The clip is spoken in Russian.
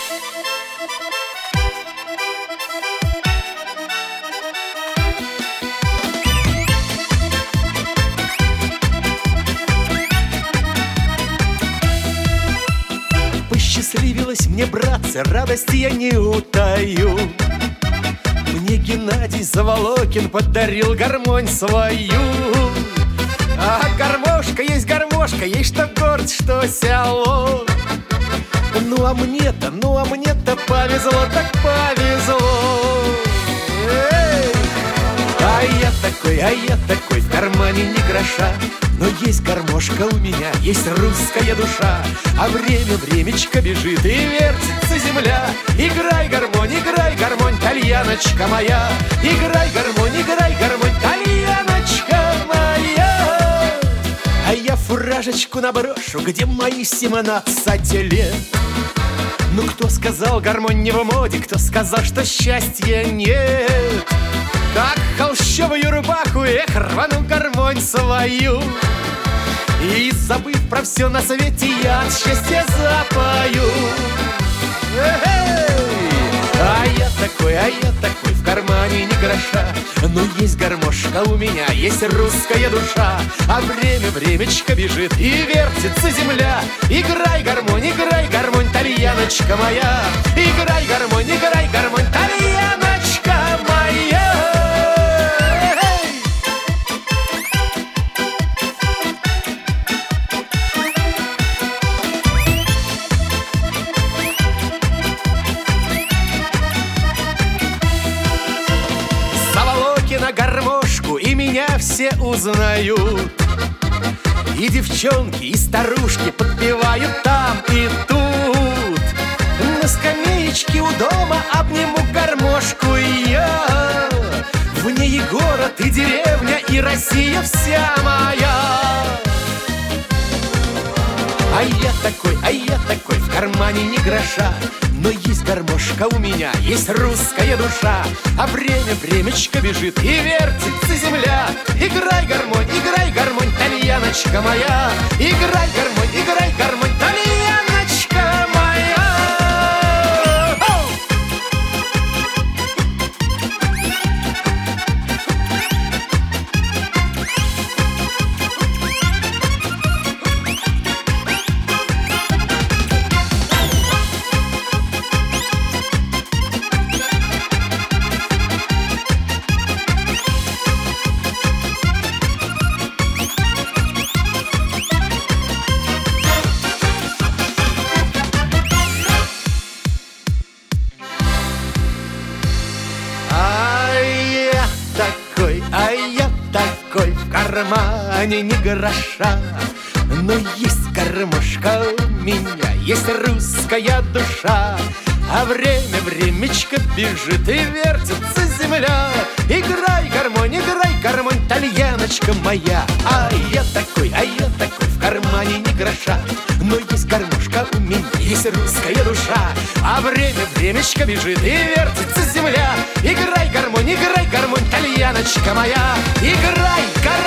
Посчастливилось мне, братцы, радости я не утаю. Мне Геннадий Заволокин подарил гармонь свою. А гармошка, есть что город, что село. Ну а мне-то повезло, так повезло. Эй! А я такой, в кармане ни гроша. Но есть гармошка у меня, есть русская душа. А времечко бежит и вертится земля. Играй, гармонь, тальяночка моя. Играй, гармонь, тальяночка моя. А я фуражечку наброшу, где мои 17 лет. Ну кто сказал, гармонь не в моде, кто сказал, что счастья нет? Как холщовую рубаху, рвану гармонь свою. И забыв про все на свете, я от счастья запою. А я такой, в кармане ни гроша. Но есть гармошка у меня, есть русская душа. А времечко бежит и вертится земля. Играй, гармонь, тальяночка моя. Играй, гармонь, тальяночка моя. На гармошку, и меня все узнают. И девчонки, и старушки подпевают там и тут. На скамеечке у дома обниму гармошку я. В ней и город, и деревня, и Россия вся моя. А я такой, в кармане ни гроша. Но есть гармошка у меня, есть русская душа. А времечко бежит и вертится земля. Играй, гармонь, тальяночка моя. Играй, гармонь, тальяночка моя. А я такой, в кармане ни гроша. Но есть гармошка у меня, есть русская душа. А времечко бежит и вертится земля. Играй, гармонь, тальяночка моя. А я такой, в кармане ни гроша. Но есть гармошка у меня, есть русская душа. А времечко бежит и вертится земля. Играй, гармонь, тальяночка моя. Играй,